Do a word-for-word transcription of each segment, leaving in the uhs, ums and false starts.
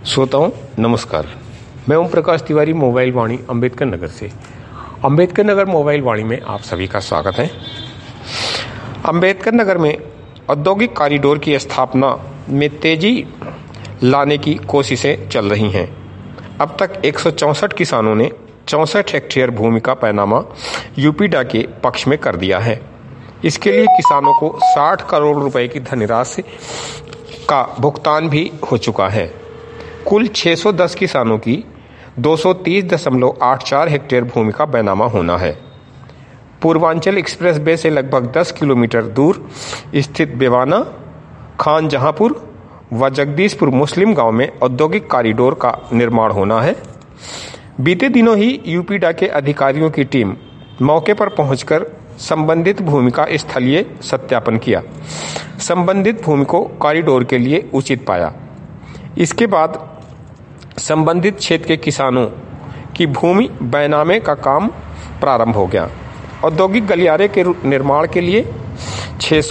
श्रोताओं नमस्कार। मैं ओम प्रकाश तिवारी मोबाइल वाणी अंबेडकर नगर से। अंबेडकर नगर मोबाइल वाणी में आप सभी का स्वागत है। अंबेडकर नगर में औद्योगिक कॉरिडोर की स्थापना में तेजी लाने की कोशिशें चल रही हैं। अब तक एक सौ चौंसठ किसानों ने चौंसठ हेक्टेयर भूमि का पैनामा यूपीडा के पक्ष में कर दिया है। इसके लिए किसानों को साठ करोड़ रुपए की धनराशि का भुगतान भी हो चुका है। कुल छह सौ दस किसानों की दो सौ तीस दशमलव आठ चार हेक्टेयर भूमि का बैनामा होना है। पूर्वांचल एक्सप्रेस वे से लगभग दस किलोमीटर दूर स्थित बेवाना, खान जहांपुर व जगदीशपुर मुस्लिम गांव में औद्योगिक कॉरिडोर का निर्माण होना है। बीते दिनों ही यूपीडा के अधिकारियों की टीम मौके पर पहुंचकर संबंधित भूमि का स्थलीय सत्यापन किया। संबंधित भूमि को कॉरिडोर के लिए उचित पाया। इसके बाद संबंधित क्षेत्र के किसानों की भूमि बैनामे का काम प्रारंभ हो गया। औद्योगिक गलियारे के निर्माण के लिए छह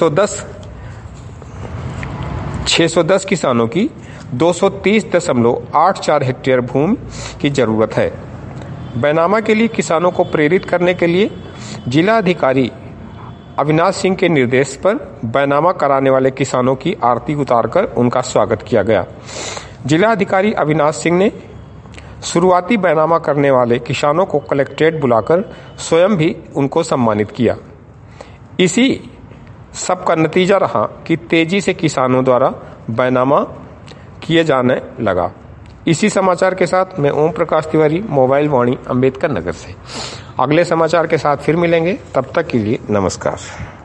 सौ दस किसानों की दो सौ तीस दशमलव आठ चार हेक्टेयर भूमि की जरूरत है। बैनामा के लिए किसानों को प्रेरित करने के लिए जिला अधिकारी अविनाश सिंह के निर्देश पर बैनामा कराने वाले किसानों की आरती उतारकर उनका स्वागत किया गया। जिला अधिकारी अविनाश सिंह ने शुरुआती बैनामा करने वाले किसानों को कलेक्ट्रेट बुलाकर स्वयं भी उनको सम्मानित किया। इसी सब का नतीजा रहा कि तेजी से किसानों द्वारा बैनामा किए जाने लगा। इसी समाचार के साथ मैं ओम प्रकाश तिवारी मोबाइल वाणी अंबेडकर नगर से। अगले समाचार के साथ फिर मिलेंगे, तब तक के लिए नमस्कार।